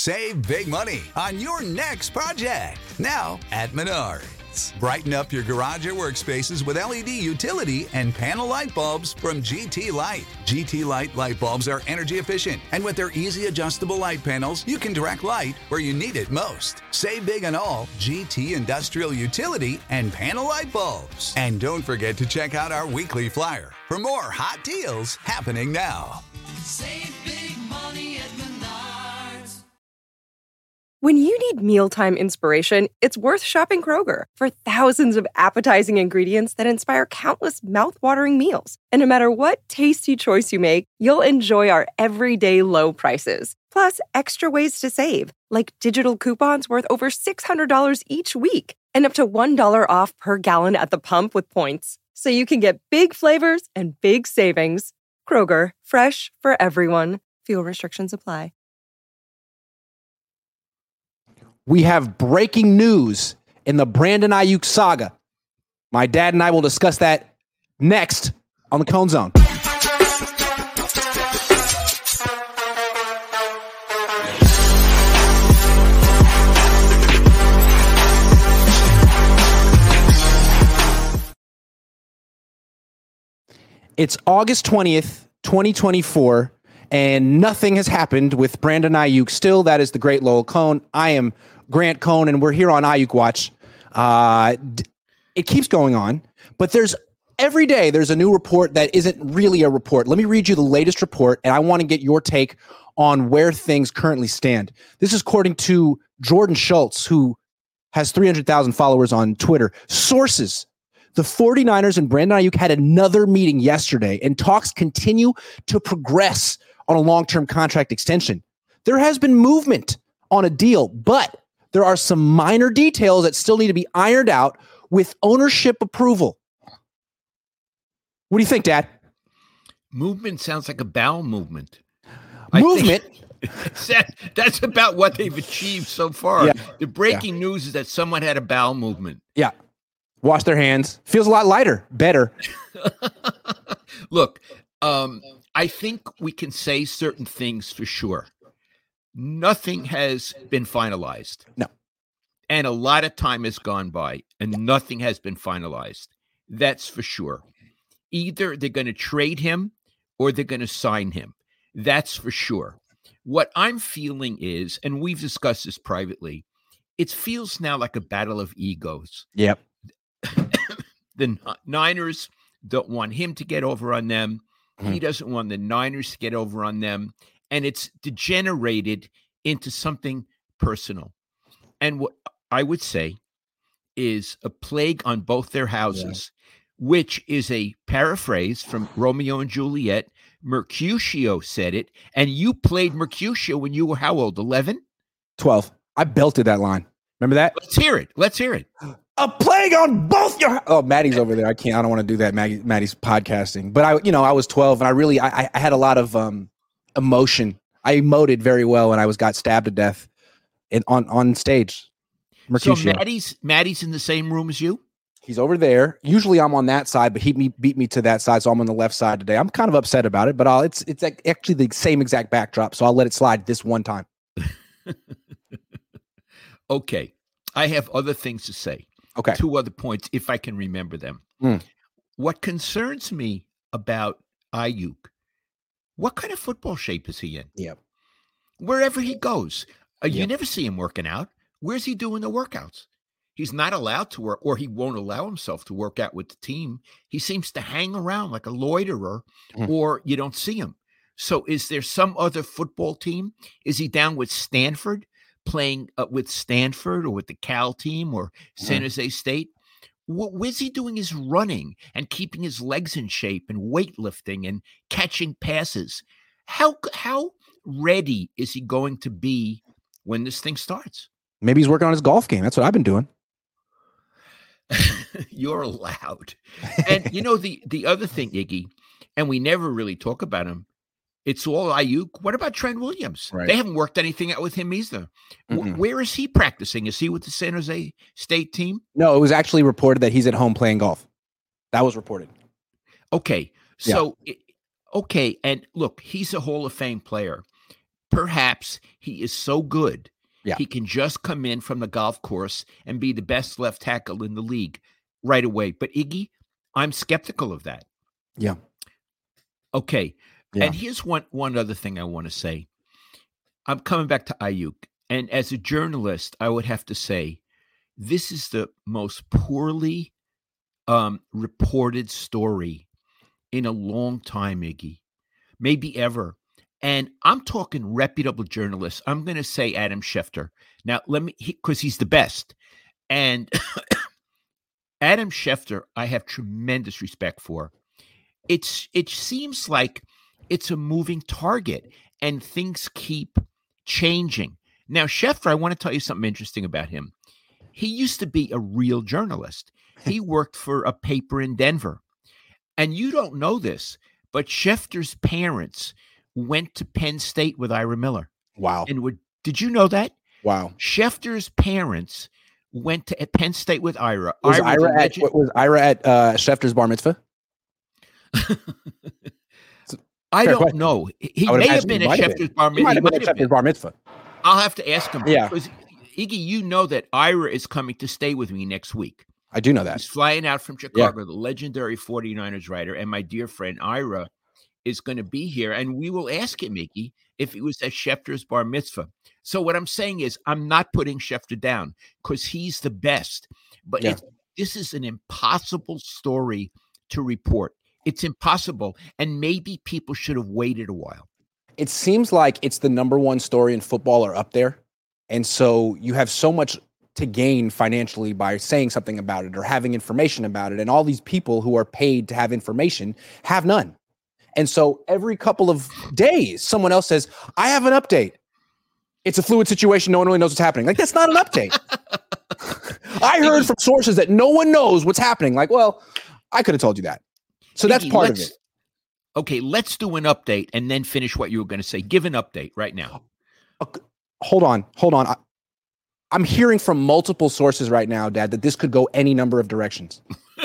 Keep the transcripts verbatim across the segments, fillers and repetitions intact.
Save big money on your next project. Now at Menards. Brighten up your garage or workspaces with L E D utility and panel light bulbs from G T Light. G T Light light bulbs are energy efficient, and with their easy adjustable light panels, you can direct light where you need it most. Save big on all G T industrial utility and panel light bulbs. And don't forget to check out our weekly flyer for more hot deals happening now. Save big money at Menards. When you need mealtime inspiration, it's worth shopping Kroger for thousands of appetizing ingredients that inspire countless mouthwatering meals. And no matter what tasty choice you make, you'll enjoy our everyday low prices. Plus, extra ways to save, like digital coupons worth over six hundred dollars each week and up to one dollar off per gallon at the pump with points. So you can get big flavors and big savings. Kroger, fresh for everyone. Fuel restrictions apply. We have breaking news in the Brandon Aiyuk saga. My dad and I will discuss that next on the Cone Zone. It's August twentieth, twenty twenty-four, and nothing has happened with Brandon Aiyuk. Still, that is the great Lowell Cone. I am Grant Cone, and we're here on Aiyuk Watch. Uh, it keeps going on, but there's every day there's a new report that isn't really a report. Let me read you the latest report, and I want to get your take on where things currently stand. This is according to Jordan Schultz, who has three hundred thousand followers on Twitter. Sources: the 49ers and Brandon Aiyuk had another meeting yesterday, and talks continue to progress on a long-term contract extension. There has been movement on a deal, but there are some minor details that still need to be ironed out with ownership approval. What do you think, Dad? Movement sounds like a bowel movement. Movement? that, that's about what they've achieved so far. Yeah. The breaking yeah. news is that someone had a bowel movement. Yeah. Wash their hands. Feels a lot lighter. Better. Look, um, I think we can say certain things for sure. Nothing has been finalized. No. And a lot of time has gone by, and nothing has been finalized. That's for sure. Either they're going to trade him or they're going to sign him. That's for sure. What I'm feeling is, and we've discussed this privately, it feels now like a battle of egos. Yep. The Niners don't want him to get over on them. Mm-hmm. He doesn't want the Niners to get over on them. And it's degenerated into something personal. And what I would say is a plague on both their houses, yeah. which is a paraphrase from Romeo and Juliet. Mercutio said it. And you played Mercutio when you were how old? eleven? twelve. I belted that line. Remember that? Let's hear it. Let's hear it. A plague on both your. Oh, Maddie's over there. I can't. I don't want to do that. Maggie, Maddie's podcasting. But I, you know, I was twelve, and I really, I, I had a lot of um, emotion. I emoted very well, and I was got stabbed to death in on on stage. Mercutio. So Maddie's Maddie's in the same room as you. He's over there. Usually, I'm on that side, but he me, beat me to that side, so I'm on the left side today. I'm kind of upset about it, but I'll, it's it's actually the same exact backdrop, so I'll let it slide this one time. Okay, I have other things to say. Okay. Two other points, if I can remember them. Mm. What concerns me about Aiyuk, what kind of football shape is he in? Yep. Wherever he goes, uh, Yep. you never see him working out. Where's he doing the workouts? He's not allowed to work, or he won't allow himself to work out with the team. He seems to hang around like a loiterer, Mm. or you don't see him. So is there some other football team? Is he down with Stanford? Playing uh, with Stanford or with the Cal team or San Mm. Jose State? What, where's he doing his running and keeping his legs in shape and weightlifting and catching passes? How how ready is he going to be when this thing starts? Maybe he's working on his golf game. That's what I've been doing. You're allowed. And you know, the the other thing, Iggy, and we never really talk about him, it's all Aiyuk. What about Trent Williams? Right. They haven't worked anything out with him either. W- where is he practicing? Is he with the San Jose State team? No, it was actually reported that he's at home playing golf. That was reported. Okay. So, it- okay. And look, he's a Hall of Fame player. perhaps he is so good, Yeah. he can just come in from the golf course and be the best left tackle in the league right away. But Iggy, I'm skeptical of that. Yeah. Okay. Yeah. And here's one one other thing I want to say. I'm coming back to Aiyuk. And as a journalist, I would have to say, this is the most poorly um, reported story in a long time, Iggy, maybe ever. And I'm talking reputable journalists. I'm going to say Adam Schefter. Now, let me, because he, he's the best. And Adam Schefter, I have tremendous respect for. It's It seems like it's a moving target and things keep changing. Now, Schefter, I want to tell you something interesting about him. He used to be a real journalist. He worked for a paper in Denver. And you don't know this, but Schefter's parents went to Penn State with Ira Miller. Wow. And would, did you know that? Wow. Schefter's parents went to Penn State with Ira. Was Ira, Ira, at, legend- was Ira at uh, Schefter's bar mitzvah? I Fair don't question. know. He I would may have imagine been he at might have Schefter's been. bar He mitzvah. might He have been might at have Schefter's been. bar mitzvah. I'll have to ask him. Yeah. Because, Iggy, you know that Ira is coming to stay with me next week. I do know that. He's flying out from Chicago, the legendary forty-niners writer, and my dear friend Ira is going to be here, and we will ask him, Iggy, if he was at Schefter's bar mitzvah. So what I'm saying is I'm not putting Schefter down because he's the best, but Yeah. it's, this is an impossible story to report. It's impossible, and maybe people should have waited a while. It seems like it's the number one story in football or up there. And so you have so much to gain financially by saying something about it or having information about it. And all these people who are paid to have information have none. And so every couple of days, someone else says, I have an update. It's a fluid situation. No one really knows what's happening. Like, that's not an update. I heard from sources that no one knows what's happening. Like, well, I could have told you that. So that's Iggy, part of let's- it. Okay, let's do an update and then finish what you were going to say. Give an update right now. Hold on, hold on. I, I'm hearing from multiple sources right now, Dad, that this could go any number of directions.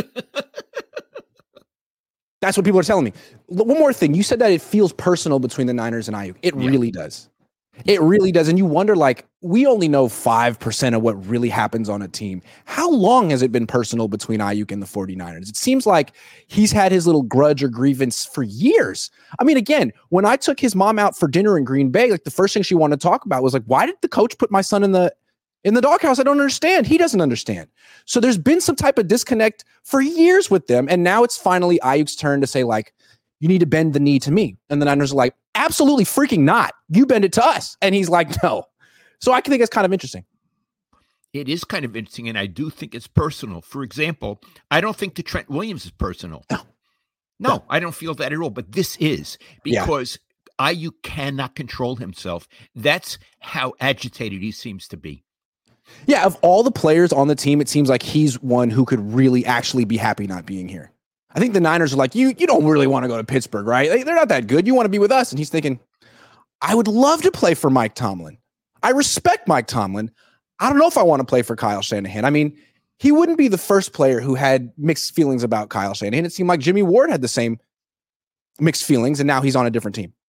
That's what people are telling me. L- One more thing. You said that it feels personal between the Niners and Aiyuk. It Yeah. really does. It really does. And you wonder, like, we only know five percent of what really happens on a team. How long has it been personal between Aiyuk and the forty-niners? It seems like he's had his little grudge or grievance for years. I mean, again, when I took his mom out for dinner in Green Bay, like the first thing she wanted to talk about was like, why did the coach put my son in the in the doghouse? I don't understand. He doesn't understand. So there's been some type of disconnect for years with them. And now it's finally Ayuk's turn to say, like, you need to bend the knee to me. And the Niners are like, absolutely freaking not. You bend it to us. And he's like, no. So I can think it's kind of interesting. It is kind of interesting, and I do think it's personal. For example, I don't think the Trent Williams is personal. No. No, No. I don't feel that at all. But this is Yeah. because Ayuk cannot control himself. That's how agitated he seems to be. Yeah, of all the players on the team, it seems like he's one who could really actually be happy not being here. I think the Niners are like, you you don't really want to go to Pittsburgh, right? Like, they're not that good. You want to be with us. And he's thinking, I would love to play for Mike Tomlin. I respect Mike Tomlin. I don't know if I want to play for Kyle Shanahan. I mean, he wouldn't be the first player who had mixed feelings about Kyle Shanahan. It seemed like Jimmy Ward had the same mixed feelings, and now he's on a different team.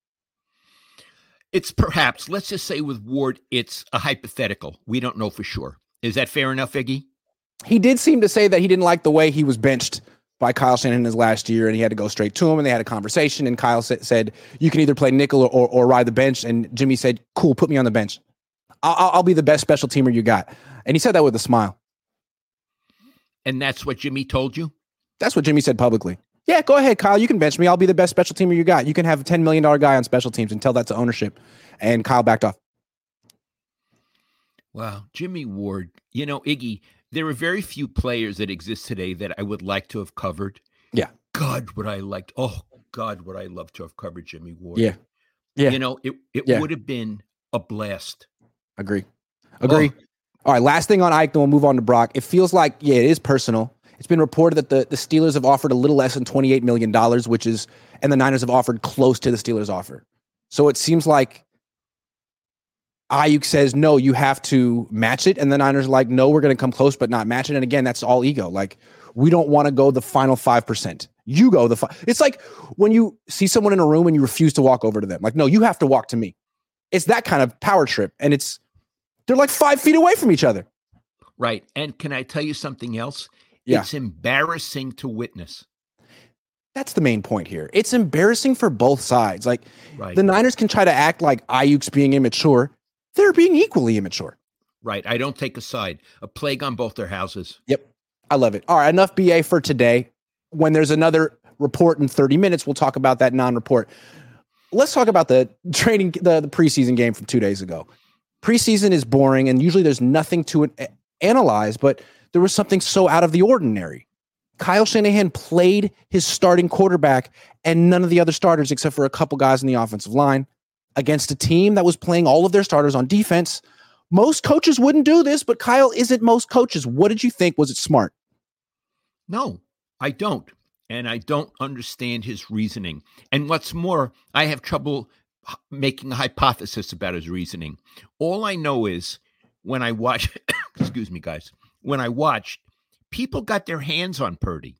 It's perhaps, let's just say with Ward, it's a hypothetical. We don't know for sure. Is that fair enough, Iggy? He did seem to say that he didn't like the way he was benched by Kyle Shanahan his last year, and he had to go straight to him, and they had a conversation, and Kyle sa- said, you can either play nickel or, or, or ride the bench, and Jimmy said, cool, put me on the bench. I'll, I'll- I'll be the best special teamer you got. And he said that with a smile. And that's what Jimmy told you? That's what Jimmy said publicly. Yeah, go ahead, Kyle. You can bench me. I'll be the best special teamer you got. You can have a ten million dollars guy on special teams and tell that to ownership. And Kyle backed off. Wow. Jimmy Ward. You know, Iggy, there are very few players that exist today that I would like to have covered. Yeah. God, would I like, oh, God, would I love to have covered Jimmy Ward. Yeah. Yeah. You know, it, it Yeah. would have been a blast. Agree. Agree. Oh. All right, last thing on Ike, then we'll move on to Brock. It feels like, yeah, it is personal. It's been reported that the, the Steelers have offered a little less than twenty-eight million dollars, which is, and the Niners have offered close to the Steelers' offer. So it seems like Ayuk says, no, you have to match it. And the Niners are like, no, we're going to come close, but not match it. And again, that's all ego. Like, we don't want to go the final five percent. You go the five. It's like when you see someone in a room and you refuse to walk over to them. Like, no, you have to walk to me. It's that kind of power trip. And it's, they're like five feet away from each other. Right. And can I tell you something else? Yeah. It's embarrassing to witness. That's the main point here. It's embarrassing for both sides. Like Right. the Niners can try to act like Ayuk's being immature. They're being equally immature. Right. I don't take a side. A plague on both their houses. Yep. I love it. All right. Enough B A for today. When there's another report in thirty minutes, we'll talk about that non-report. Let's talk about the training, the, the preseason game from two days ago. Preseason is boring, and usually there's nothing to a- analyze, but there was something so out of the ordinary. Kyle Shanahan played his starting quarterback and none of the other starters except for a couple guys in the offensive line against a team that was playing all of their starters on defense. Most coaches wouldn't do this, but Kyle isn't most coaches. What did you think? Was it smart? No, I don't. And I don't understand his reasoning. And what's more, I have trouble h- making a hypothesis about his reasoning. All I know is when I watch, excuse me, guys, when I watched, people got their hands on Purdy.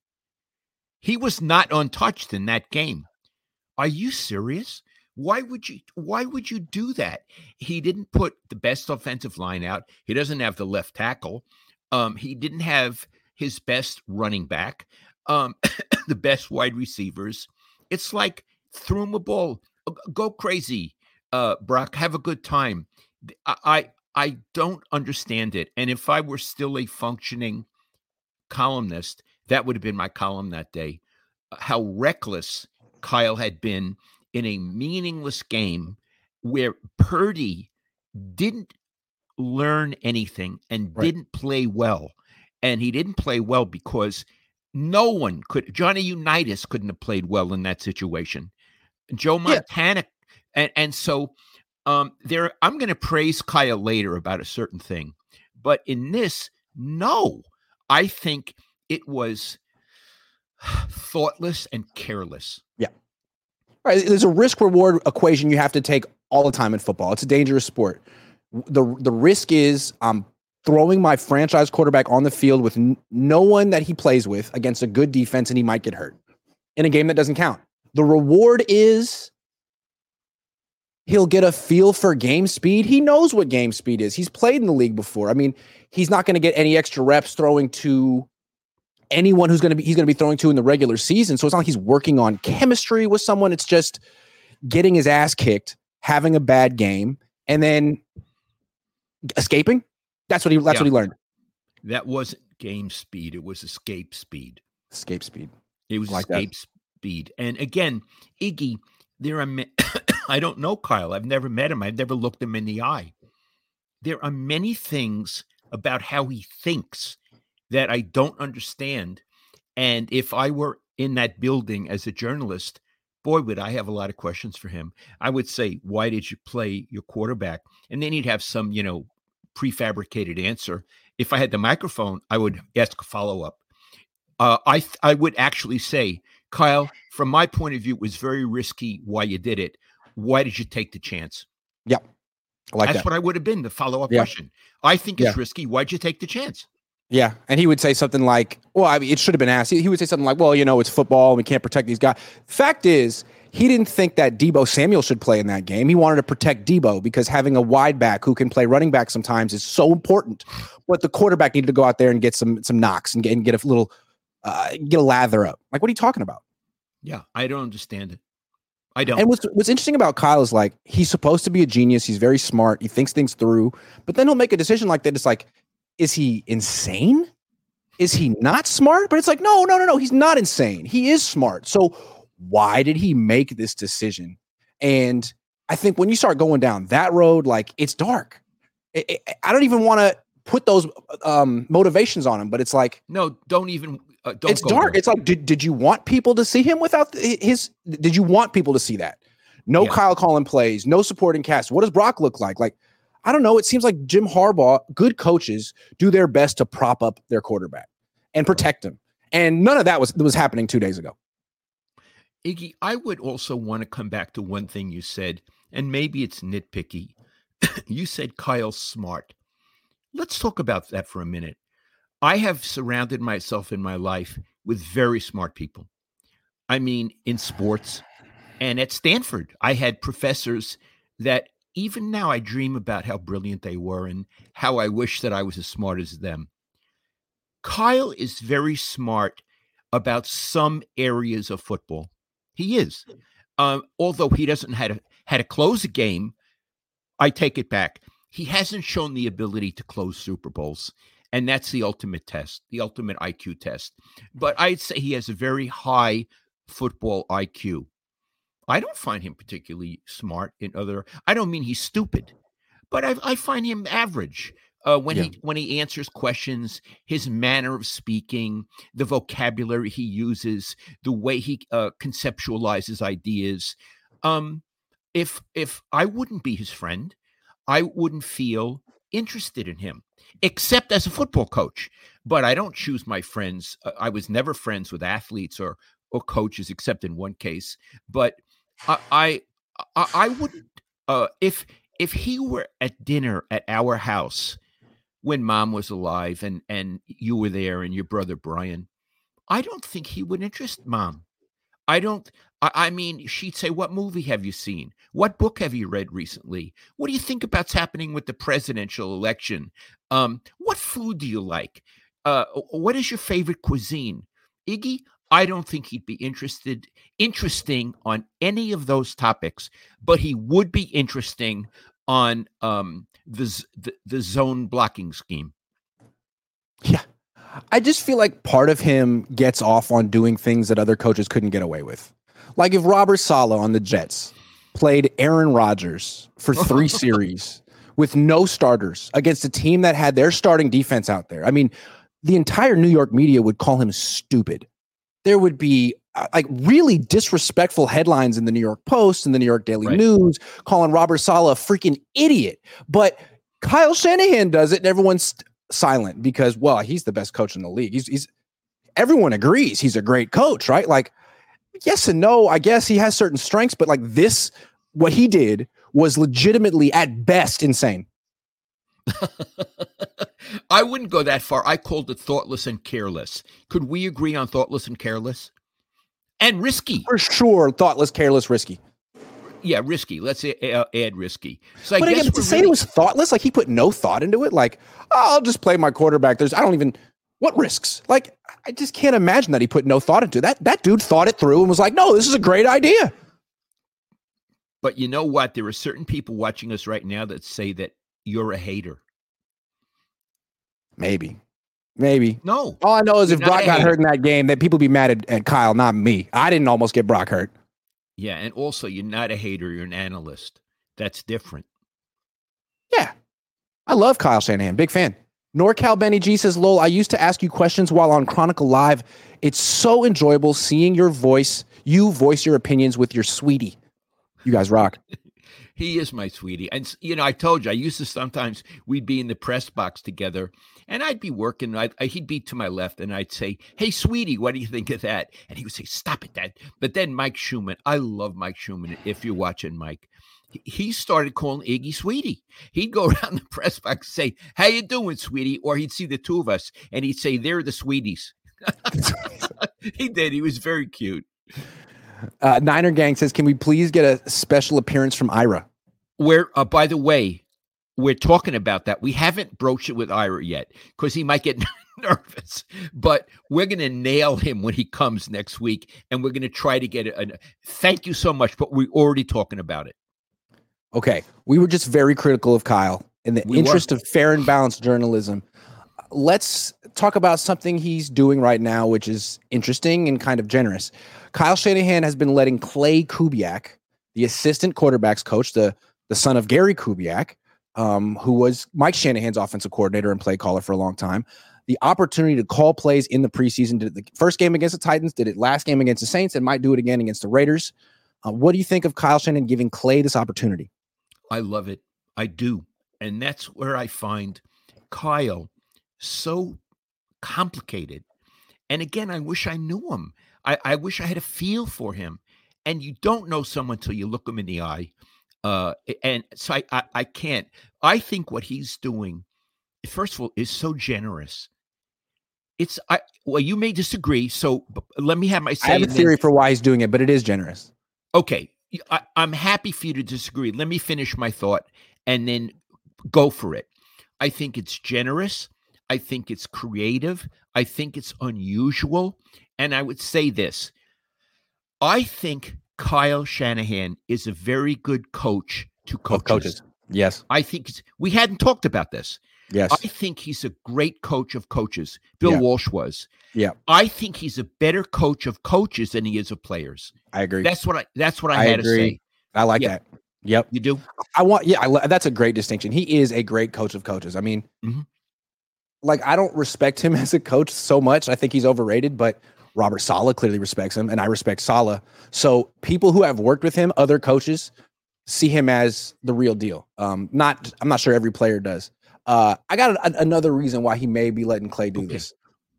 He was not untouched in that game. Are you serious? Why would you why would you do that? He didn't put the best offensive line out. He doesn't have the left tackle. Um, he didn't have his best running back, um, the best wide receivers. It's like threw him a ball. Go crazy, uh, Brock. Have a good time. I, I I don't understand it. And if I were still a functioning columnist, that would have been my column that day. How reckless Kyle had been in a meaningless game where Purdy didn't learn anything and Right. didn't play well. And he didn't play well because no one could. Johnny Unitas couldn't have played well in that situation. Joe Yeah. Montana. And, and so um, there, I'm going to praise Kyle later about a certain thing. But in this, no, I think it was thoughtless and careless. Right, there's a risk reward equation you have to take all the time in football. It's a dangerous sport. The the risk is I'm throwing my franchise quarterback on the field with n- no one that he plays with against a good defense, and he might get hurt in a game that doesn't count. The reward is he'll get a feel for game speed. He knows what game speed is. He's played in the league before. I mean, he's not going to get any extra reps throwing to anyone who's going to be he's going to be throwing to in the regular season. So it's not like he's working on chemistry with someone. It's just getting his ass kicked, having a bad game, and then escaping. That's what he that's Yeah. what he learned. That wasn't game speed. It was escape speed. Escape speed. It was Like that. escape speed. And again, Iggy, there are ma- I don't know Kyle. I've never met him. I've never looked him in the eye. There are many things about how he thinks that I don't understand. And if I were in that building as a journalist, boy, would I have a lot of questions for him. I would say, why did you play your quarterback? And then he'd have some, you know, prefabricated answer. If I had the microphone, I would ask a follow-up. Uh, I th- I would actually say, Kyle, from my point of view, it was very risky why you did it. Why did you take the chance? Yep. I like That's that. what I would have been, the follow-up Yeah. question. I think it's Yeah. risky. Why'd you take the chance? Yeah. And he would say something like, well, I mean, it should have been asked. He, he would say something like, well, you know, it's football and we can't protect these guys. Fact is, he didn't think that Deebo Samuel should play in that game. He wanted to protect Deebo because having a wide back who can play running back sometimes is so important. But the quarterback needed to go out there and get some some knocks and get, and get a little, uh, get a lather up. Like, what are you talking about? Yeah, I don't understand it. I don't. And what's what's interesting about Kyle is like he's supposed to be a genius. He's very smart. He thinks things through, but then he'll make a decision like that. It's like, is he insane? Is he not smart? But it's like, no, no, no, no. He's not insane. He is smart. So why did he make this decision? And I think when you start going down that road, like it's dark. It, it, I don't even want to put those um, motivations on him, but it's like, no, don't even. Uh, don't it's go dark. there. It's like, did, did you want people to see him without his, did you want people to see that? No Yeah. Kyle calling plays, no supporting cast. What does Brock look like? Like, I don't know. It seems like Jim Harbaugh, good coaches do their best to prop up their quarterback and protect him. And none of that was, was happening two days ago. Iggy, I would also want to come back to one thing you said, and maybe it's nitpicky. You said Kyle's smart. Let's talk about that for a minute. I have surrounded myself in my life with very smart people. I mean, in sports and at Stanford, I had professors that even now I dream about how brilliant they were and how I wish that I was as smart as them. Kyle is very smart about some areas of football. He is. Um, although he doesn't how to, how to close a game, I take it back. He hasn't shown the ability to close Super Bowls, and that's the ultimate test, the ultimate I Q test. But I'd say he has a very high football I Q. I don't find him particularly smart in other. I don't mean he's stupid, but I, I find him average. Uh, when yeah. he when he answers questions, his manner of speaking, the vocabulary he uses, the way he uh, conceptualizes ideas. Um, if if I wouldn't be his friend, I wouldn't feel interested in him, except as a football coach. But I don't choose my friends. Uh, I was never friends with athletes or or coaches, except in one case. But I I, I, I wouldn't uh, if if he were at dinner at our house when Mom was alive and and you were there and your brother Brian, I don't think he would interest Mom. I don't. I, I mean, she'd say, "What movie have you seen? What book have you read recently? What do you think about's happening with the presidential election? Um, what food do you like? Uh, what is your favorite cuisine?" Iggy, I don't think he'd be interested, interesting on any of those topics, but he would be interesting on um, the, the the zone blocking scheme. Yeah. I just feel like part of him gets off on doing things that other coaches couldn't get away with. Like if Robert Saleh on the Jets played Aaron Rodgers for three series with no starters against a team that had their starting defense out there. I mean, the entire New York media would call him stupid. There would be uh, like really disrespectful headlines in the New York Post and the New York Daily right. News calling Robert Saleh a freaking idiot. But Kyle Shanahan does it and everyone's st- silent because, well, he's the best coach in the league. He's, he's everyone agrees he's a great coach, right? Like, yes and no, I guess he has certain strengths, but like this, what he did was legitimately at best insane. I wouldn't go that far. I called it thoughtless and careless. Could we agree on thoughtless and careless? And risky. For sure, thoughtless, careless, risky. Yeah, risky. Let's add, add risky. So I but guess again, to say really- it was thoughtless, like he put no thought into it, like, oh, I'll just play my quarterback. There's, I don't even, what risks? Like, I just can't imagine that he put no thought into it. That. That dude thought it through and was like, no, this is a great idea. But you know what? There are certain people watching us right now that say that you're a hater. Maybe. Maybe. No. All I know is if Brock got hurt in that game, that people be mad at, at Kyle, not me. I didn't almost get Brock hurt. Yeah, and also you're not a hater, you're an analyst. That's different. Yeah. I love Kyle Shanahan. Big fan. NorCal Benny G says, Lol, I used to ask you questions while on Chronicle Live. It's so enjoyable seeing your voice, you voice your opinions with your sweetie. You guys rock. He is my sweetie. And, you know, I told you, I used to sometimes, we'd be in the press box together, and I'd be working. I'd, he'd be to my left, and I'd say, hey, sweetie, what do you think of that? And he would say, stop it, Dad. But then Mike Schumann, I love Mike Schumann, if you're watching Mike. He started calling Iggy sweetie. He'd go around the press box and say, how you doing, sweetie? Or he'd see the two of us, and he'd say, they're the sweeties. He did. He was very cute. Uh, Niner Gang says, can we please get a special appearance from Ira? Where, uh, by the way, we're talking about that. We haven't broached it with Ira yet because he might get nervous, but we're going to nail him when he comes next week. And we're going to try to get it. A, thank you so much, but we're already talking about it. Okay. We were just very critical of Kyle in the we interest were. of fair and balanced journalism. Let's talk about something he's doing right now, which is interesting and kind of generous. Kyle Shanahan has been letting Clay Kubiak, the assistant quarterbacks coach, the, the son of Gary Kubiak, um, who was Mike Shanahan's offensive coordinator and play caller for a long time, the opportunity to call plays in the preseason. Did it the first game against the Titans, did it last game against the Saints, and might do it again against the Raiders. Uh, what do you think of Kyle Shanahan giving Clay this opportunity? I love it. I do. And that's where I find Kyle so complicated. And again, I wish I knew him. I, I wish I had a feel for him. And you don't know someone till you look them in the eye. Uh, and so I, I, I can't. I think what he's doing, first of all, is so generous. It's I. Well, you may disagree. So let me have my say. I have a theory for why he's doing it, but it is generous. Okay. I, I'm happy for you to disagree. Let me finish my thought and then go for it. I think it's generous. I think it's creative. I think it's unusual. And I would say this. I think Kyle Shanahan is a very good coach to coaches. Of coaches. Yes. I think it's, we hadn't talked about this. Yes. I think he's a great coach of coaches. Bill Yeah. Walsh was. Yeah. I think he's a better coach of coaches than he is of players. I agree. That's what I that's what I, I had agree. to say. I like Yeah. that. Yep. You do? I want, yeah, I, li- that's a great distinction. He is a great coach of coaches. I mean, Mhm. like, I don't respect him as a coach so much. I think he's overrated, but Robert Saleh clearly respects him, and I respect Saleh. So people who have worked with him, other coaches, see him as the real deal. Um, not, I'm not sure every player does. Uh, I got a, another reason why he may be letting Clay do Okay. this.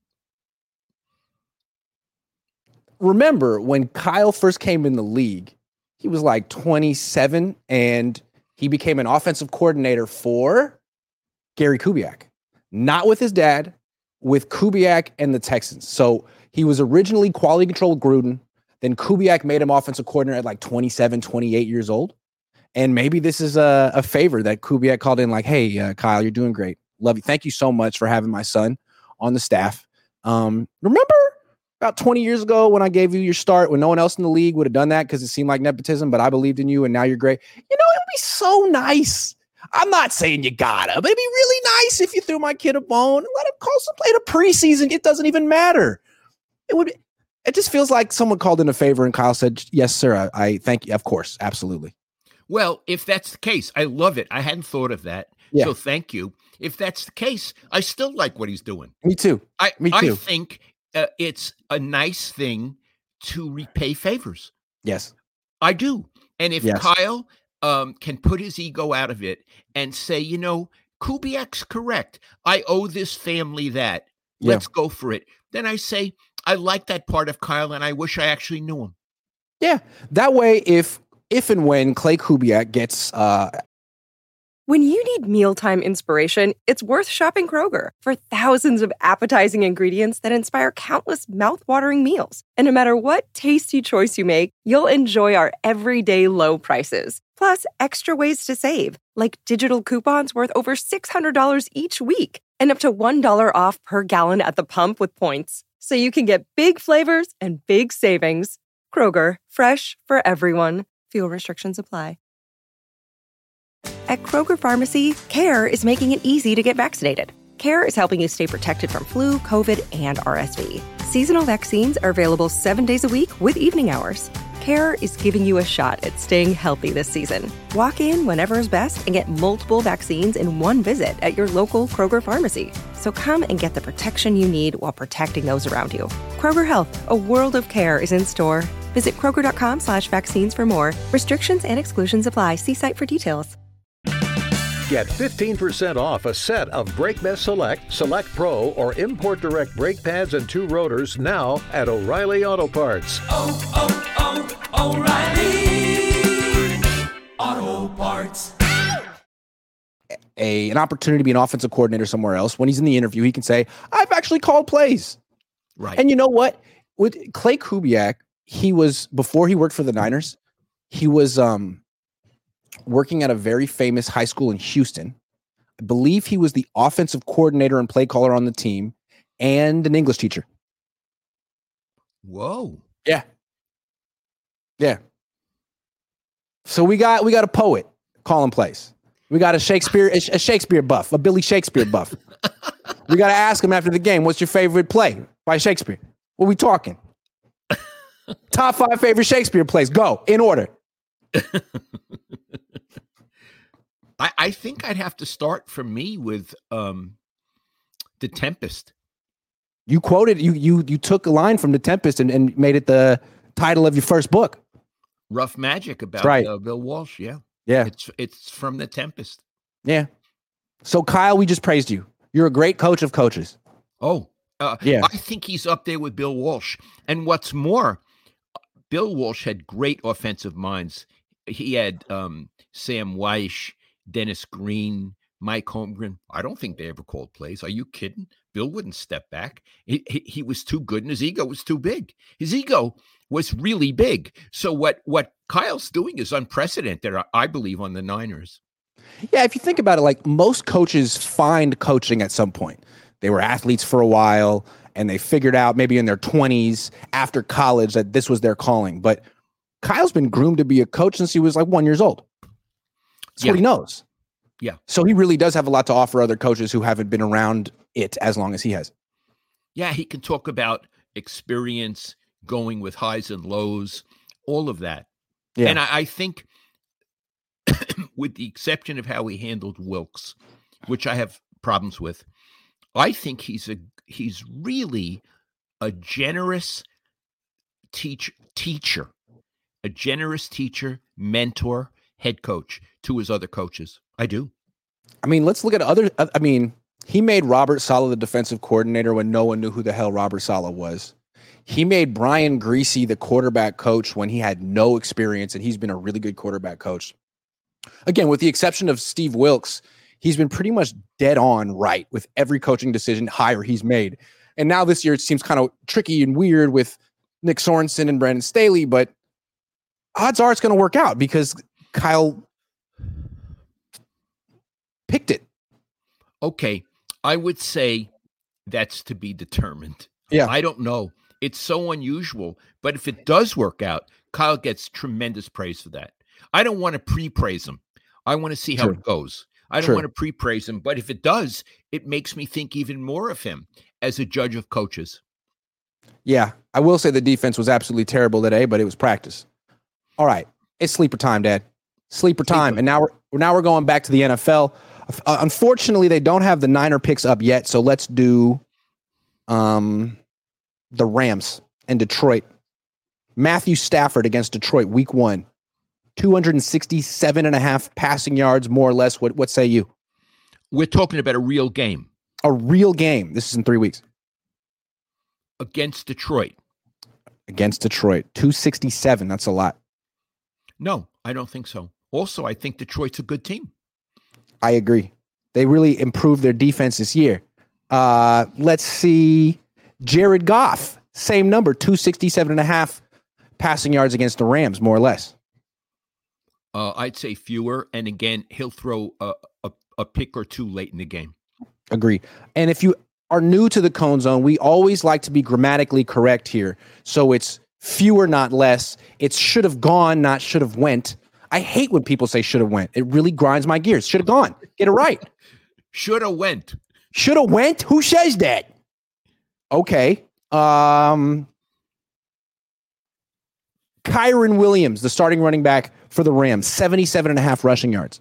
Remember when Kyle first came in the league, he was like twenty-seven and he became an offensive coordinator for Gary Kubiak, not with his dad, with Kubiak and the Texans. So he was originally quality control with Gruden. Then Kubiak made him offensive coordinator at like twenty-seven, twenty-eight years old. And maybe this is a, a favor that Kubiak called in like, hey, uh, Kyle, you're doing great. Love you. Thank you so much for having my son on the staff. Um, remember about twenty years ago when I gave you your start, when no one else in the league would have done that because it seemed like nepotism, but I believed in you and now you're great. You know, it'd be so nice. I'm not saying you gotta, but it'd be really nice if you threw my kid a bone and let him call some play to preseason. It doesn't even matter. It would. It just feels like someone called in a favor and Kyle said, yes, sir. I, I thank you. Of course. Absolutely. Well, if that's the case, I love it. I hadn't thought of that. Yeah. So thank you. If that's the case, I still like what he's doing. Me too. I, Me I too. think uh, it's a nice thing to repay favors. Yes. I do. And if Yes. Kyle um, can put his ego out of it and say, you know, Kubiak's correct. I owe this family that. Yeah. Let's go for it. Then I say, I like that part of Kyle and I wish I actually knew him. Yeah. That way, if if and when Clay Kubiak gets uh, When you need mealtime inspiration, it's worth shopping Kroger for thousands of appetizing ingredients that inspire countless mouthwatering meals. And no matter what tasty choice you make, you'll enjoy our everyday low prices. Plus, extra ways to save, like digital coupons worth over six hundred dollars each week and up to one dollar off per gallon at the pump with points. So you can get big flavors and big savings. Kroger, fresh for everyone. Fuel restrictions apply. At Kroger Pharmacy, CARE is making it easy to get vaccinated. CARE is helping you stay protected from flu, COVID, and R S V. Seasonal vaccines are available seven days a week with evening hours. CARE is giving you a shot at staying healthy this season. Walk in whenever is best and get multiple vaccines in one visit at your local Kroger pharmacy. So come and get the protection you need while protecting those around you. Kroger Health, a world of care is in store. Visit kroger.com slash vaccines for more. Restrictions and exclusions apply. See site for details. Get fifteen percent off a set of BrakeMess Select, Select Pro, or Import Direct brake pads and two rotors now at O'Reilly Auto Parts. oh, oh, oh, O'Reilly Auto Parts. a an opportunity to be an offensive coordinator somewhere else, when he's in the interview, he can say, I've actually called plays. Right. And you know what? With Clay Kubiak, he was, before he worked for the Niners, he was um, working at a very famous high school in Houston. I believe he was the offensive coordinator and play caller on the team and an English teacher. Whoa. Yeah. Yeah. So we got we got a poet calling plays. We got a Shakespeare a Shakespeare buff, a Billy Shakespeare buff. We got to ask him after the game, what's your favorite play by Shakespeare? What are we talking? Top five favorite Shakespeare plays. Go in order. I, I think I'd have to start for me with um, The Tempest. You quoted you you you took a line from The Tempest and, and made it the title of your first book. Rough Magic about right. uh, Bill Walsh. Yeah. Yeah. It's it's from The Tempest. Yeah. So Kyle, we just praised you. You're a great coach of coaches. Oh, uh, Yeah. I think he's up there with Bill Walsh. And what's more, Bill Walsh had great offensive minds. He had um, Sam Weish, Dennis Green, Mike Holmgren. I don't think they ever called plays. Are you kidding? Bill wouldn't step back. He, he, he was too good and his ego was too big. His ego was really big. So what, what Kyle's doing is unprecedented, I believe, on the Niners. Yeah, if you think about it, like most coaches find coaching at some point. They were athletes for a while, and they figured out maybe in their twenties after college that this was their calling. But Kyle's been groomed to be a coach since he was like one years old. That's yeah. what he knows. Yeah. So he really does have a lot to offer other coaches who haven't been around it as long as he has. Yeah, he can talk about experience, going with highs and lows, all of that. Yeah. And I, I think, with the exception of how he handled Wilks, which I have problems with, I think he's a he's really a generous teach, teacher, a generous teacher, mentor, head coach to his other coaches. I do. I mean, let's look at other. I mean, he made Robert Saleh the defensive coordinator when no one knew who the hell Robert Saleh was. He made Brian Griese the quarterback coach when he had no experience, and he's been a really good quarterback coach. Again, with the exception of Steve Wilks, he's been pretty much dead on right with every coaching decision hire he's made. And now this year it seems kind of tricky and weird with Nick Sorensen and Brandon Staley, but odds are it's going to work out because Kyle picked it. Okay. I would say that's to be determined. Yeah. I don't know. It's so unusual, but if it does work out, Kyle gets tremendous praise for that. I don't want to pre-praise him. I want to see how True. it goes. I don't True. want to pre-praise him, but if it does, it makes me think even more of him as a judge of coaches. Yeah, I will say the defense was absolutely terrible today, but it was practice. All right, it's sleeper time, Dad. Sleeper time, sleeper. And now we're now we're going back to the N F L. Uh, unfortunately, they don't have the Niner picks up yet, so let's do um the Rams and Detroit. Matthew Stafford against Detroit, week one. two hundred sixty-seven and a half passing yards, more or less. What what say you? We're talking about a real game. A real game. This is in three weeks. Against Detroit. Against Detroit. two sixty-seven. That's a lot. No, I don't think so. Also, I think Detroit's a good team. I agree. They really improved their defense this year. Uh, let's see. Jared Goff. Same number. two sixty-seven and a half passing yards against the Rams, more or less. Uh, I'd say fewer, and again, he'll throw a, a, a pick or two late in the game. Agree. And if you are new to the Cone Zone, we always like to be grammatically correct here. So it's fewer, not less. It's should have gone, not should have went. I hate when people say should have went. It really grinds my gears. Should have gone. Get it right. Should have went. Should have went? Who says that? Okay. Um, Kyren Williams, the starting running back for the Rams, seventy-seven and a half rushing yards.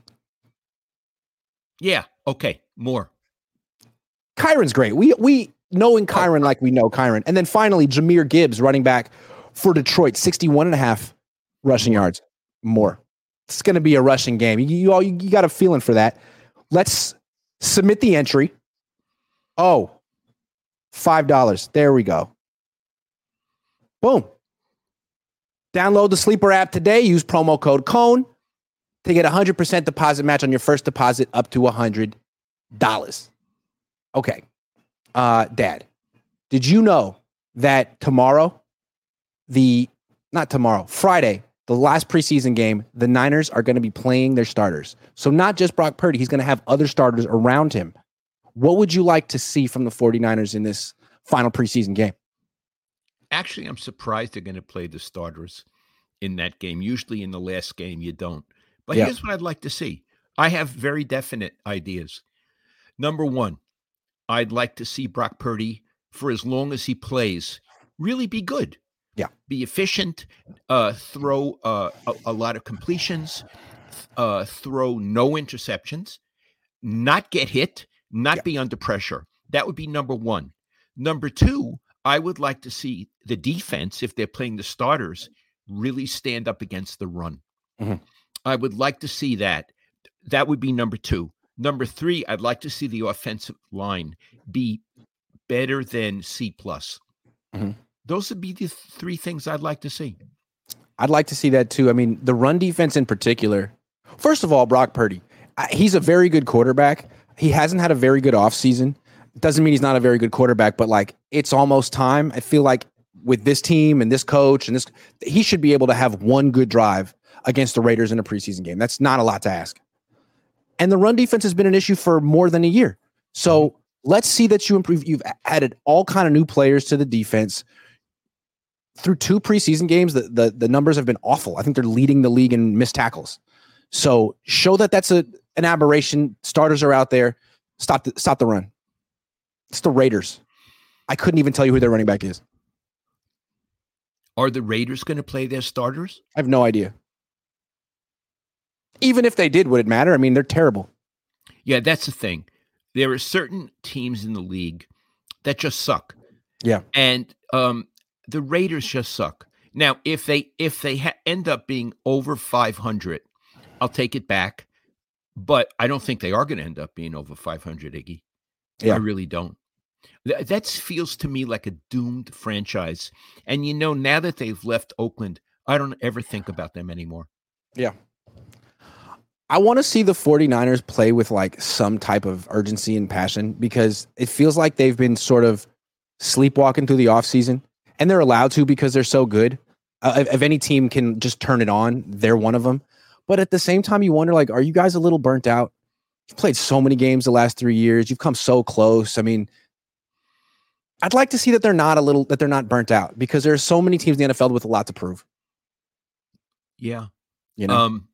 Yeah. Okay. More. Kyron's great. We we knowing Kyren like we know Kyren. And then finally, Jahmyr Gibbs, running back for Detroit, sixty-one and a half rushing yards. More. It's going to be a rushing game. You, you all you, you got a feeling for that. Let's submit the entry. Oh, five dollars. There we go. Boom. Download the Sleeper app today. Use promo code CONE to get a one hundred percent deposit match on your first deposit up to one hundred dollars. Okay. Uh, Dad, did you know that tomorrow, the, not tomorrow, Friday, the last preseason game, the Niners are going to be playing their starters. So not just Brock Purdy, he's going to have other starters around him. What would you like to see from the 49ers in this final preseason game? Actually, I'm surprised they're going to play the starters in that game. Usually in the last game, you don't. But yeah. Here's what I'd like to see. I have very definite ideas. Number one, I'd like to see Brock Purdy, for as long as he plays, really be good. Yeah. Be efficient, uh, throw uh, a, a lot of completions, uh, throw no interceptions, not get hit, not yeah. be under pressure. That would be number one. Number two, I would like to see the defense, if they're playing the starters, really stand up against the run. Mm-hmm. I would like to see that. That would be number two. Number three, I'd like to see the offensive line be better than C plus. Mm-hmm. Those would be the three things I'd like to see. I'd like to see that too. I mean, the run defense in particular. First of all, Brock Purdy, he's a very good quarterback. He hasn't had a very good offseason. Doesn't mean he's not a very good quarterback, but like it's almost time. I feel like with this team and this coach and this, he should be able to have one good drive against the Raiders in a preseason game. That's not a lot to ask. And the run defense has been an issue for more than a year. So let's see that you improve. You've added all kind of new players to the defense. Through two preseason games, the, the, the numbers have been awful. I think they're leading the league in missed tackles. So show that that's a, an aberration. Starters are out there. Stop the, stop the run. It's the Raiders. I couldn't even tell you who their running back is. Are the Raiders going to play their starters? I have no idea. Even if they did, would it matter? I mean, they're terrible. Yeah, that's the thing. There are certain teams in the league that just suck. Yeah. And um, the Raiders just suck. Now, if they if they ha- end up being over five hundred, I'll take it back. But I don't think they are going to end up being over five hundred, Iggy. Yeah. I really don't. Th- that feels to me like a doomed franchise. And, you know, now that they've left Oakland, I don't ever think about them anymore. Yeah. I want to see the 49ers play with like some type of urgency and passion because it feels like they've been sort of sleepwalking through the offseason, and they're allowed to because they're so good. Uh, if, if any team can just turn it on, they're one of them. But at the same time, you wonder, like, are you guys a little burnt out? You've played so many games the last three years. You've come so close. I mean, I'd like to see that they're not a little, that they're not burnt out because there are so many teams in the N F L with a lot to prove. Yeah. You know? Um,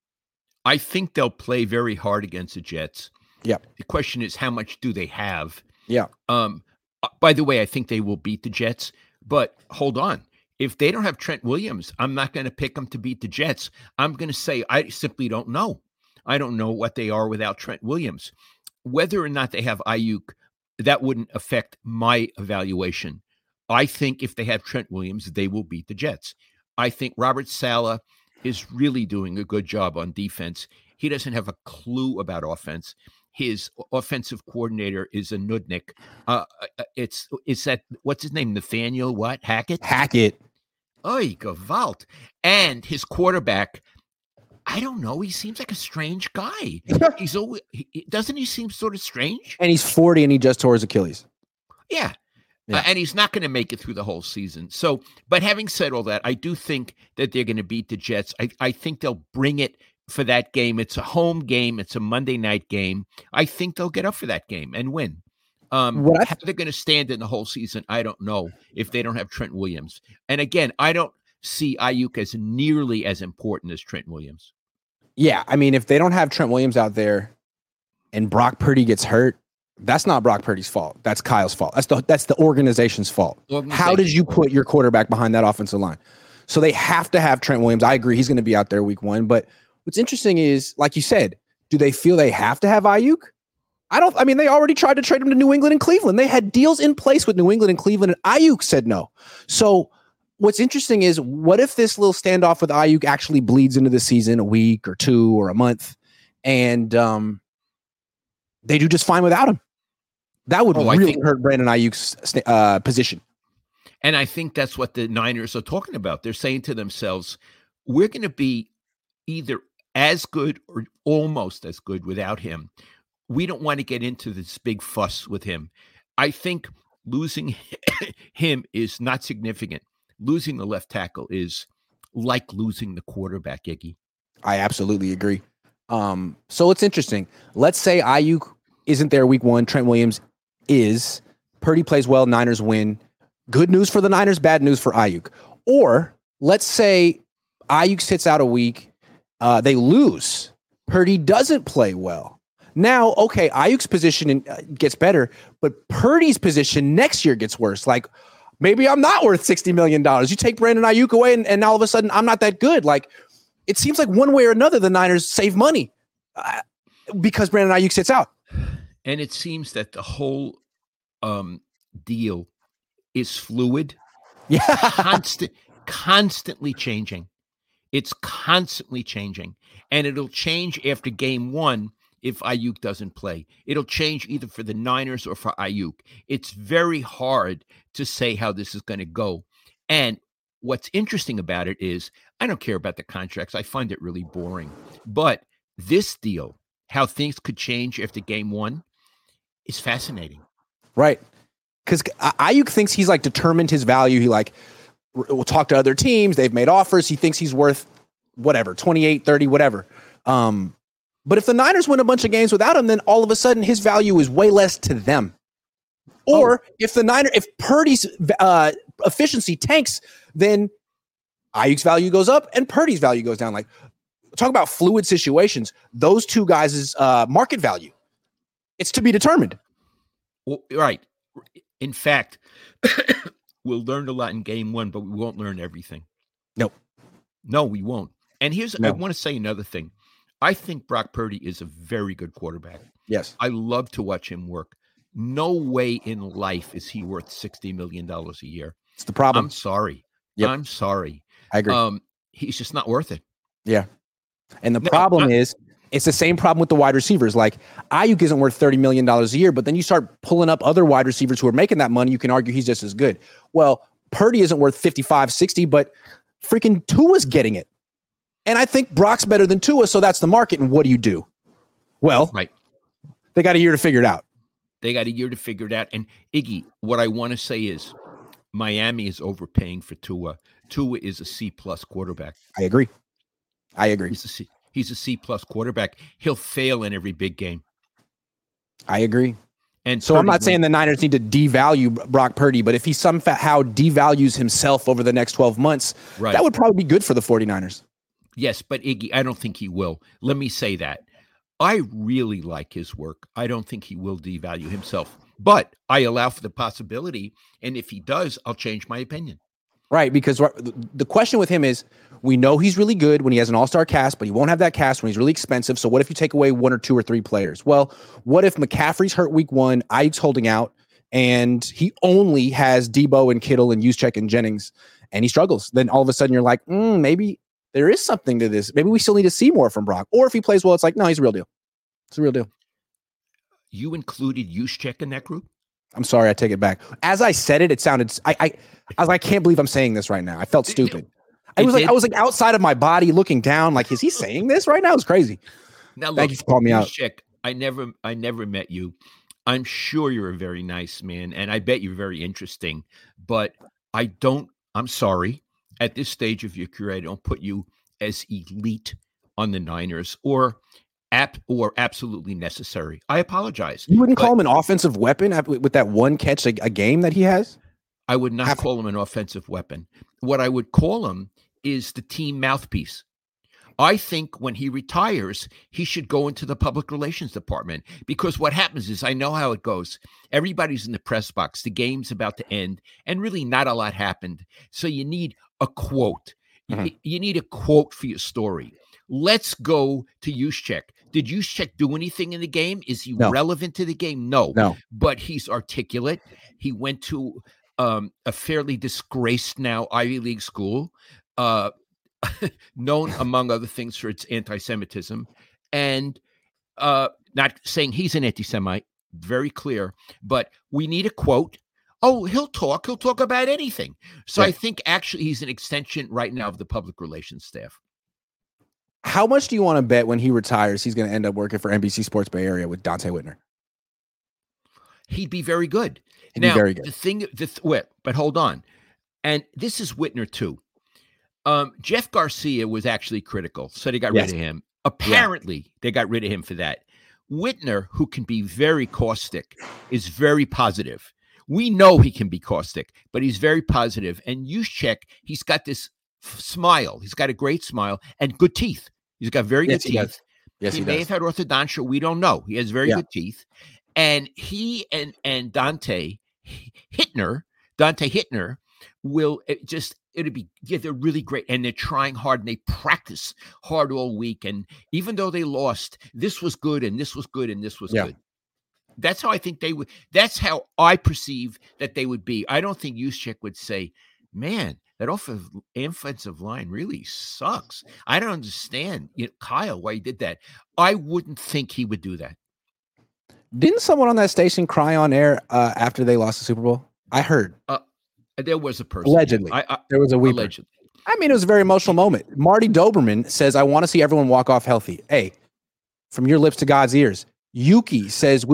I think they'll play very hard against the Jets. Yeah. The question is, how much do they have? Yeah. Um, by the way, I think they will beat the Jets, but hold on. If they don't have Trent Williams, I'm not going to pick them to beat the Jets. I'm going to say I simply don't know. I don't know what they are without Trent Williams. Whether or not they have Ayuk, that wouldn't affect my evaluation. I think if they have Trent Williams, they will beat the Jets. I think Robert Saleh is really doing a good job on defense. He doesn't have a clue about offense. His offensive coordinator is a nudnik. Uh, it's it's that, what's his name? Nathaniel what? Hackett? Hackett. Oy, Gewalt. And his quarterback, I don't know. He seems like a strange guy. He's always, he, doesn't he seem sort of strange? And he's forty and he just tore his Achilles. Yeah. Yeah. Uh, and he's not going to make it through the whole season. So, but having said all that, I do think that they're going to beat the Jets. I, I think they'll bring it for that game. It's a home game. It's a Monday night game. I think they'll get up for that game and win. Um, What I- how they're going to stand in the whole season, I don't know if they don't have Trent Williams. And again, I don't see Ayuk as nearly as important as Trent Williams. Yeah, I mean, if they don't have Trent Williams out there and Brock Purdy gets hurt, that's not Brock Purdy's fault. That's Kyle's fault. That's the that's the organization's fault. Organization. How did you put your quarterback behind that offensive line? So they have to have Trent Williams. I agree. He's going to be out there week one. But what's interesting is, like you said, do they feel they have to have Ayuk? I don't. I mean, they already tried to trade him to New England and Cleveland. They had deals in place with New England and Cleveland, and Ayuk said no. So what's interesting is, what if this little standoff with Ayuk actually bleeds into the season a week or two or a month, and um, they do just fine without him? That would Oh, I really think- hurt Brandon Ayuk's uh, position. And I think that's what the Niners are talking about. They're saying to themselves, we're going to be either as good or almost as good without him. We don't want to get into this big fuss with him. I think losing him is not significant. Losing the left tackle is like losing the quarterback, Iggy. I absolutely agree. Um, so it's interesting. Let's say Ayuk isn't there week one. Trent Williams is. Purdy plays well. Niners win. Good news for the Niners, bad news for Ayuk. Or let's say Ayuk sits out a week. Uh, they lose. Purdy doesn't play well. Now, okay, Ayuk's position in, uh, gets better, but Purdy's position next year gets worse. Like, maybe I'm not worth sixty million dollars. You take Brandon Ayuk away, and, and all of a sudden, I'm not that good. Like, it seems like one way or another, the Niners save money uh, because Brandon Ayuk sits out. And it seems that the whole um, deal is fluid, Yeah. constant, constantly changing. It's constantly changing. And it'll change after game one if Ayuk doesn't play. It'll change either for the Niners or for Ayuk. It's very hard to say how this is going to go. And what's interesting about it is, I don't care about the contracts. I find it really boring. But this deal, how things could change after game one, is fascinating. Right. because Ayuk thinks he's like determined his value. He like will talk to other teams. They've made offers. He thinks he's worth whatever, twenty-eight, thirty, whatever. Um, but if the Niners win a bunch of games without him, then all of a sudden his value is way less to them. Or oh. if the Niner, if Purdy's uh, efficiency tanks, then Ayuk's value goes up and Purdy's value goes down. Like, talk about fluid situations. Those two guys' uh, market value, it's to be determined. Well, right. In fact, we'll learn a lot in game one, but we won't learn everything. Nope. No, we won't. And here's, no. I want to say another thing. I think Brock Purdy is a very good quarterback. Yes. I love to watch him work. No way in life is he worth sixty million dollars a year. It's the problem. I'm sorry. Yep. I'm sorry. I agree. Um, he's just not worth it. Yeah. And the no, problem not- is, it's the same problem with the wide receivers. Like, Ayuk isn't worth thirty million dollars a year, but then you start pulling up other wide receivers who are making that money. You can argue he's just as good. Well, Purdy isn't worth fifty-five, sixty, but freaking Tua's getting it. And I think Brock's better than Tua, so that's the market. And what do you do? Well, right. They got a year to figure it out. They got a year to figure it out. And Iggy, what I want to say is Miami is overpaying for Tua. Tua is a C-plus quarterback. I agree. I agree. He's a C. He's a C-plus quarterback. He'll fail in every big game. I agree. And so Purdy I'm not won't. saying the Niners need to devalue Brock Purdy, but if he somehow devalues himself over the next twelve months, right. that would probably be good for the 49ers. Yes, but Iggy, I don't think he will. Let me say that. I really like his work. I don't think he will devalue himself, but I allow for the possibility. And if he does, I'll change my opinion. Right, because the question with him is, we know he's really good when he has an all-star cast, but he won't have that cast when he's really expensive. So what if you take away one or two or three players? Well, what if McCaffrey's hurt week one, Ayuk's holding out, and he only has Debo and Kittle and Juszczyk and Jennings, and he struggles? Then all of a sudden you're like, mm, maybe there is something to this. Maybe we still need to see more from Brock. Or if he plays well, it's like, no, he's a real deal. It's a real deal. You included Juszczyk in that group? I'm sorry, I take it back. As I said it, it sounded. I, I, I was like, I can't believe I'm saying this right now. I felt stupid. I was like, I was like outside of my body, looking down. Like, is he saying this right now? It's crazy. Now, look, thank you for calling me out. Juszczyk, I never, I never met you. I'm sure you're a very nice man, and I bet you're very interesting. But I don't. I'm sorry. At this stage of your career, I don't put you as elite on the Niners or. App or absolutely necessary. I apologize. You wouldn't call him an offensive weapon with that one catch a, a game that he has? I would not Have- call him an offensive weapon. What I would call him is the team mouthpiece. I think when he retires, he should go into the public relations department, because what happens is, I know how it goes. Everybody's in the press box. The game's about to end, and really not a lot happened. So you need a quote. Mm-hmm. You, you need a quote for your story. Let's go to Juszczyk. Did Juszczyk do anything in the game? Is he no. relevant to the game? No. No. But he's articulate. He went to um, a fairly disgraced now Ivy League school, uh, known among other things for its anti-Semitism, and uh, not saying he's an anti-Semite, very clear, but we need a quote. Oh, he'll talk. He'll talk about anything. So yeah. I think actually he's an extension right now of the public relations staff. How much do you want to bet when he retires he's going to end up working for N B C Sports Bay Area with Dante Whitner? He'd be very good. He'd now, be very good. The thing, the th- wait, but hold on. And this is Whitner too. Um, Jeff Garcia was actually critical, so they got yes. rid of him. Apparently, yeah. they got rid of him for that. Whitner, who can be very caustic, is very positive. We know he can be caustic, but he's very positive. And Juszczyk, he's got this f- smile. He's got a great smile and good teeth. He's got very yes, good he teeth. Does. Yes, he, he may does. have had orthodontia. We don't know. He has very yeah. good teeth. And he and, and Dante Hittner, Dante Hittner will it just, it'll be, yeah, they're really great. And they're trying hard and they practice hard all week. And even though they lost, this was good and this was good and this was yeah. good. That's how I think they would, that's how I perceive that they would be. I don't think Juszczyk would say, man, that offensive, offensive line really sucks. I don't understand, you know, Kyle, why he did that. I wouldn't think he would do that. Didn't someone on that station cry on air uh, after they lost the Super Bowl? I heard. Uh, there was a person. Allegedly. I, I, there was a weeper. Allegedly. I mean, it was a very emotional moment. Marty Doberman says, I want to see everyone walk off healthy. Hey, from your lips to God's ears. Yuki says, would you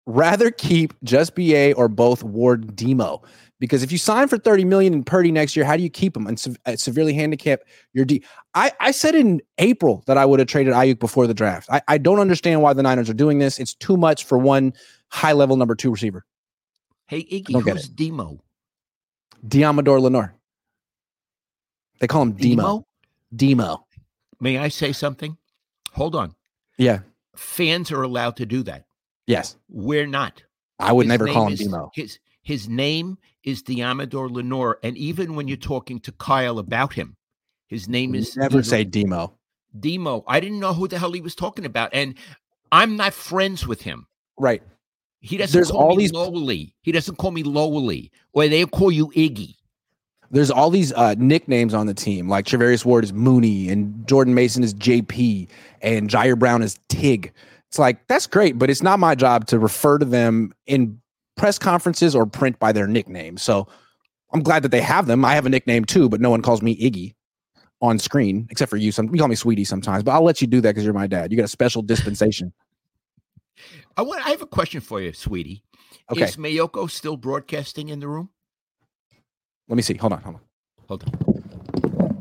rather keep just B A or both Ward Demo? Because if you sign for thirty million dollars in Purdy next year, how do you keep him and se- severely handicap your D? I, I said in April that I would have traded Ayuk before the draft. I, I don't understand why the Niners are doing this. It's too much for one high-level number two receiver. Hey, Iggy, who's Demo? Diamador Lenore. They call him Demo. Demo. May I say something? Hold on. Yeah. Fans are allowed to do that. Yes. We're not. I would His never call him is, Demo. His his name is Diamador Lenore, and even when you're talking to Kyle about him, his name is never say Demo. Demo. I didn't know who the hell he was talking about, and I'm not friends with him. Right. He doesn't There's call all me these... Lowly. He doesn't call me Lowly, or they call you Iggy. There's all these uh, nicknames on the team, like Travarius Ward is Mooney, and Jordan Mason is J P, and Jair Brown is Tig. It's like, that's great, but it's not my job to refer to them in press conferences or print by their nickname. So I'm glad that they have them. I have a nickname too, but no one calls me Iggy on screen, except for you. Some you call me Sweetie sometimes, but I'll let you do that because you're my dad. You got a special dispensation. I want. I have a question for you, Sweetie. Okay. Is Mayoko still broadcasting in the room? Let me see. Hold on. Hold on. Hold on.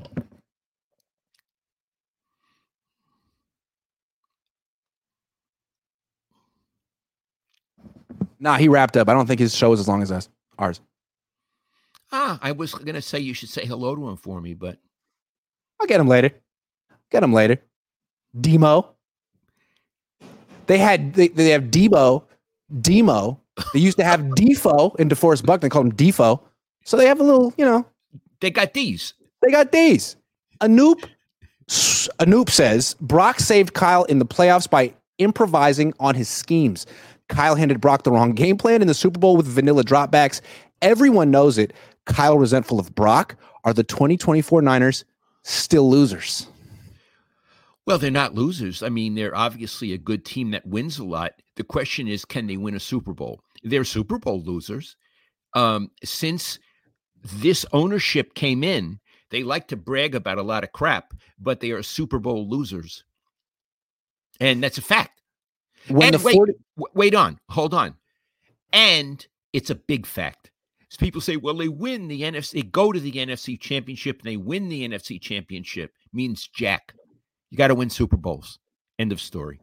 Nah, he wrapped up. I don't think his show is as long as us, ours. Ah, I was going to say you should say hello to him for me, but I'll get him later. Get him later. Demo. They had they, they have Debo, Demo. They used to have Defo in DeForest Buckner. They call him Defo. So they have a little, you know. They got these. They got these. Anoop, Anoop says, Brock saved Kyle in the playoffs by improvising on his schemes. Kyle handed Brock the wrong game plan in the Super Bowl with vanilla dropbacks. Everyone knows it. Kyle resentful of Brock. Are the twenty twenty-four Niners still losers? Well, they're not losers. I mean, they're obviously a good team that wins a lot. The question is, can they win a Super Bowl? They're Super Bowl losers. Um, since this ownership came in, they like to brag about a lot of crap, but they are Super Bowl losers. And that's a fact. When and the wait, forty w- wait on, hold on. And it's a big fact. So people say, well, they win the N F C, they go to the N F C championship and they win the N F C championship. Means jack. You got to win Super Bowls. End of story.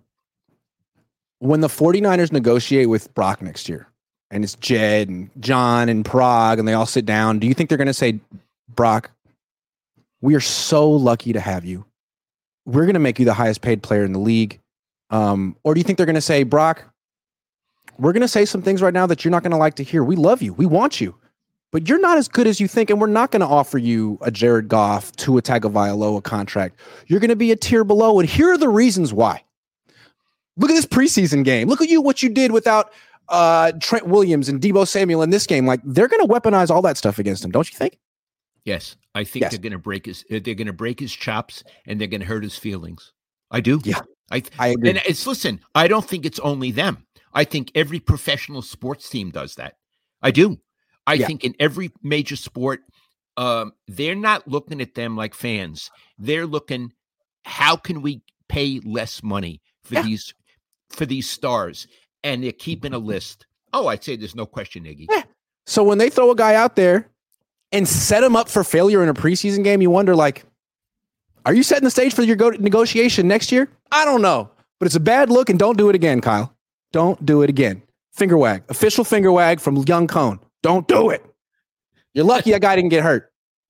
When the 49ers negotiate with Brock next year, and it's Jed and John and Prague, and they all sit down, do you think they're going to say, Brock, we are so lucky to have you. We're going to make you the highest paid player in the league. Um, or do you think they're going to say, Brock, we're going to say some things right now that you're not going to like to hear. We love you. We want you. But you're not as good as you think, and we're not going to offer you a Jared Goff, Tua Tagovailoa contract. You're going to be a tier below, and here are the reasons why. Look at this preseason game. Look at you, what you did without uh, Trent Williams and Deebo Samuel in this game. Like, they're going to weaponize all that stuff against him, don't you think? Yes, I think Yes. they're going to break his. They're going to break his chops, and they're going to hurt his feelings. I do. Yeah, I I agree. And it's listen. I don't think it's only them. I think every professional sports team does that. I do. I Yeah. think in every major sport, um, they're not looking at them like fans. They're looking, how can we pay less money for Yeah. these for these stars? And they're keeping a list. Oh, I'd say there's no question, Iggy. Yeah. So when they throw a guy out there and set him up for failure in a preseason game, you wonder, like, are you setting the stage for your go- negotiation next year? I don't know, but it's a bad look, and don't do it again, Kyle. Don't do it again. Finger wag, official finger wag from Young Cone. Don't do it. You're lucky that guy didn't get hurt.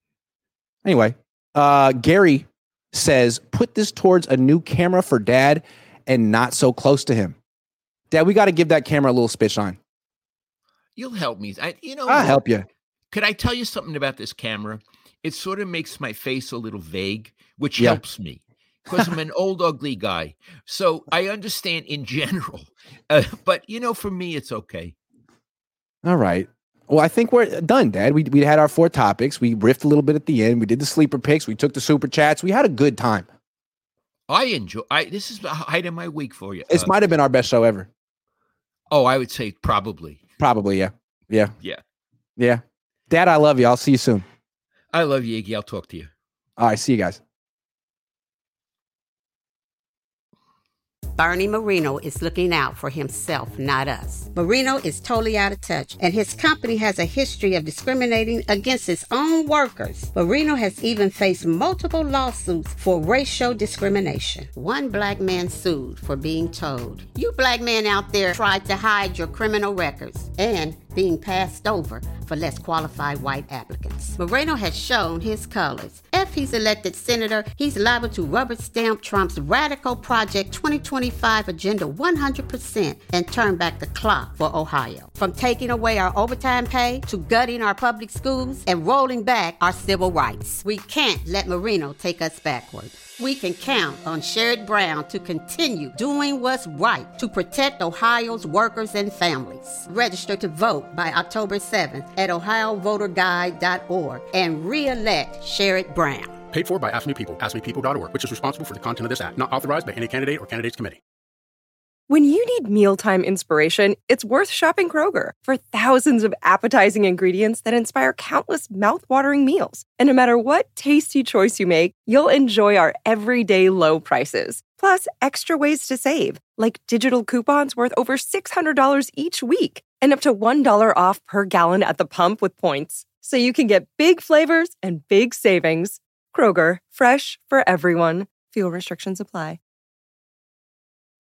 Anyway, uh, Gary says, put this towards a new camera for dad and not so close to him. Dad, we got to give that camera a little spit shine. You'll help me. I, you know, I'll what? help you. Could I tell you something about this camera? It sort of makes my face a little vague, which Yeah. helps me because I'm an old, ugly guy. So I understand in general. Uh, but, you know, for me, it's okay. All right. Well, I think we're done, Dad. We we had our four topics. We riffed a little bit at the end. We did the sleeper picks. We took the super chats. We had a good time. I enjoy I This is the height of my week for you. This Uh, might have been our best show ever. oh, I would say probably. Probably, yeah. Yeah. Yeah. Yeah. Dad, I love you. I'll see you soon. I love you, Iggy. I'll talk to you. All right. See you guys. Bernie Marino is looking out for himself, not us. Marino is totally out of touch, and his company has a history of discriminating against its own workers. Marino has even faced multiple lawsuits for racial discrimination. One black man sued for being told, "You black men out there tried to hide your criminal records," and being passed over for less qualified white applicants. Moreno has shown his colors. If he's elected senator, he's liable to rubber stamp Trump's radical Project twenty twenty-five agenda one hundred percent and turn back the clock for Ohio. From taking away our overtime pay to gutting our public schools and rolling back our civil rights. We can't let Marino take us backward. We can count on Sherrod Brown to continue doing what's right to protect Ohio's workers and families. Register to vote by October seventh at ohio voter guide dot org and re-elect Sherrod Brown. Paid for by Ask Me People, ask me people dot org, which is responsible for the content of this act. Not authorized by any candidate or candidates committee. When you need mealtime inspiration, it's worth shopping Kroger for thousands of appetizing ingredients that inspire countless mouth-watering meals. And no matter what tasty choice you make, you'll enjoy our everyday low prices. Plus, extra ways to save, like digital coupons worth over six hundred dollars each week and up to one dollar off per gallon at the pump with points. So you can get big flavors and big savings. Kroger, fresh for everyone. Fuel restrictions apply.